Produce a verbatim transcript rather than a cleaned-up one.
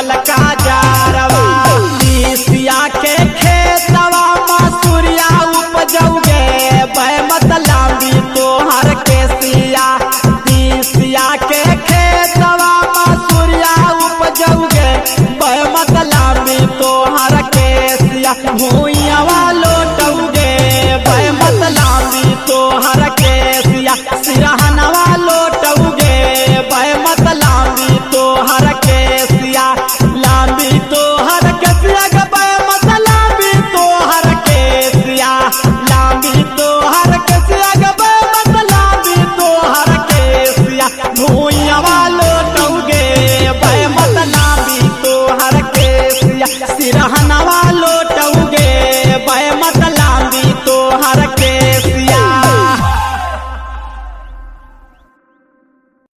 ललका जारवा तीसिया के खेतवा मसूरिया उपजौगे बहमत लांबी तोहर के सिया तीसिया के खेतवा मसूरिया उपजौगे बहमत लांबी तोहर के सिया भूइयावा लोटौगे बहमत लांबी तोहर के सिया सिरहनवा लोटौगे बहमत लांबी तोहर के सिया लांबी तोहर के सिया ग बहमत लांबी तोहर के सिया लांबी तोहर के सिया ग बहमत लांबी तोहर के सिया भूइयावा लोटौगे बहमत लांबी तोहर के सिया सिरहनवा लोटौगे